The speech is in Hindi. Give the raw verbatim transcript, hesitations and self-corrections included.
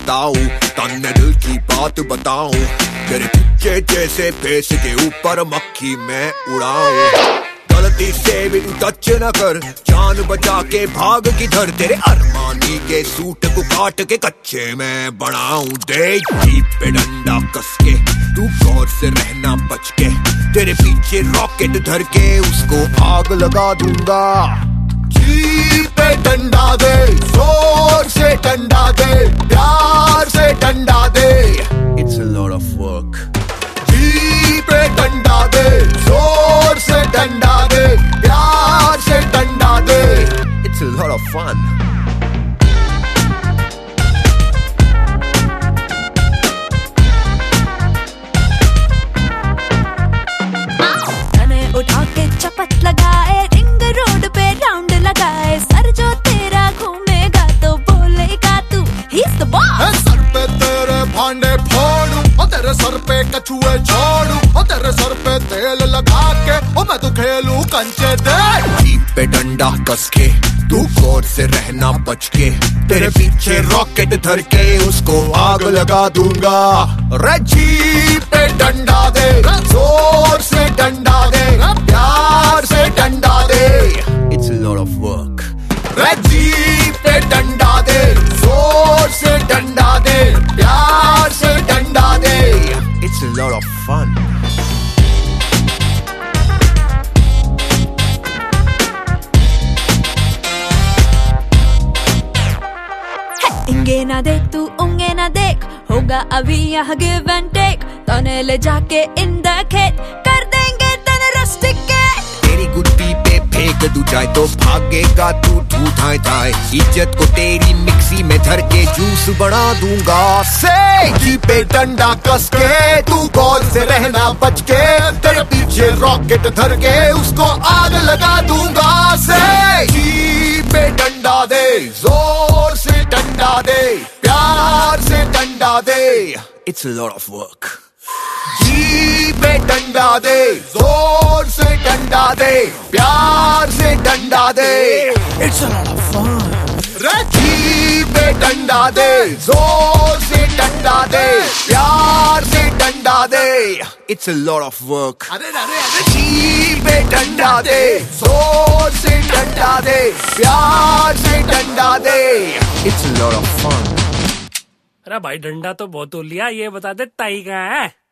बताऊं, तन्ने दिल की बात बताऊं, तेरे चुच्चे जैसे फेस के ऊपर मक्खी मैं उड़ाऊं। गलती से भी तू टच न कर, जान बचा के भाग किधर, तेरे अरमानी के सूट को काट के कच्चे मैं बनाऊं। दे जीप पे डंडा कस के, तू गौर से रहना बच के, तेरे पीछे रॉकेट धर के उसको आग लगा दूंगा। जीप पे डंडा दे, जोर से डंडा दे, प्यार से डंडा दे, It's a lot of work. Jeep पे डंडा दे, जोर से डंडा दे, प्यार से डंडा दे, It's a lot of fun. तने उठा के चपत लगाए, रिंग रोड पे राउंड लगाए, सर जो तेरा घूमेगा तो बोलेगा तू He's the boss. सर पे तेरे भांडे फोड़ूं, और तेरे सर पे कछुए छोड़ूं, और तेरे सर पे तेल लगा के और मैं तो खेलूं कंचे दे। जीप पे डंडा कस के, तू गौर से रहना बच के, तेरे पीछे रॉकेट धर के उसको आग लगा दूंगा। रे जीप पे डंडा दे, जोर से डंडा दे, प्यार से डंडा दे, It's a lot of work. रे जीप पे डंडा दे, जोर से डंडा दे, प्यार से डंडा दे, It's a lot of fun. इंगे ना देख तू उंगे ना देख, होगा अभी यहाँ गिव एंड टेक, तने ले जाके इन द खेत कर देंगे तने रस्टिकेट। तेरी गुत्ती पे फेंक दूं जाए तो भागेगा तू धू धाए धाए, इज्जत को तेरी मिक्सी में धर के जूस बना दूंगा। से जीप पे डंडा कस के, तू गौर से रहना बच के, तेरे पीछे रॉकेट धर के उसको आग लगा दूंगा। से जीप पे डंडा दे, जोर से डंडा दे, प्यार से डंडा दे, It's a lot of work. Jeep पे डंडा दे, जोर से डंडा दे, प्यार से डंडा दे, It's a lot of fun. रे जीप पे डंडा दे, जोर से डंडा दे, प्यार से डंडा दे, It's a lot of work. अरे अरे अरे जीप पे डंडा दे, जोर से डंडा दे, प्यार से डंडा दे, It's a lot of fun. अरे भाई डंडा तो बहुत हो लिया, ये बता दे ताई कहाँ है?